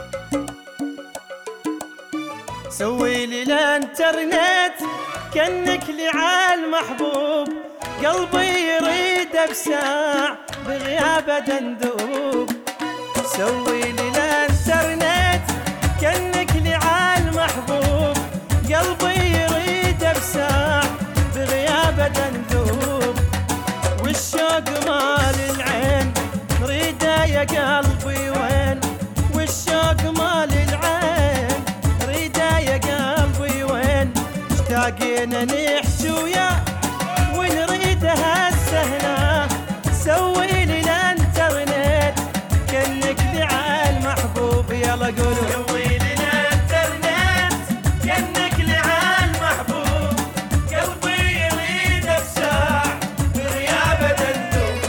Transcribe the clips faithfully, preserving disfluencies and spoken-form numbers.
سوي لي الانترنت كأنك لي عالمحبوب، قلبي يريد بساع بغيابه دندوب. سوي لي الانترنت كأنك لي عالمحبوب، قلبي يريد بساع بغيابه دندوب. والشوق مال العين نريده يا قلبي وين، والشوق مال العين نريده يا قلبي وين. اشتاقينا نحكي وياه ونريده هسه هنا. سوي لي الانترنت كأنك لي عالمحبوب، يلا قولوا سوي لي الانترنت كأنك لي عالمحبوب، قلبي يريد بساع بغيابه دندوب.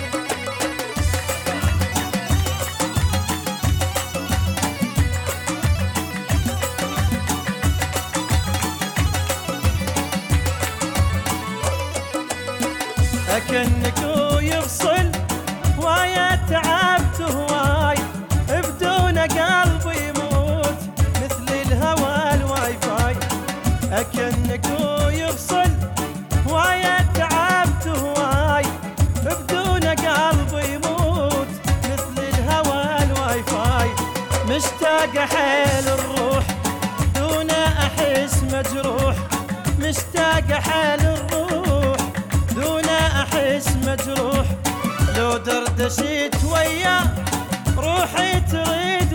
أكنك يفصل ويا تعبت هواي، بدون قلبي يموت مثل الهوى الواي فاي. أكنك يفصل ويا تعبت هواي، بدون قلبي يموت مثل الهوى الواي فاي. مشتاق حيل الروح دون أحس مجروح، مشتاق حيل الروح دون أحس مجروح. لو دردشت وياه روحي تريد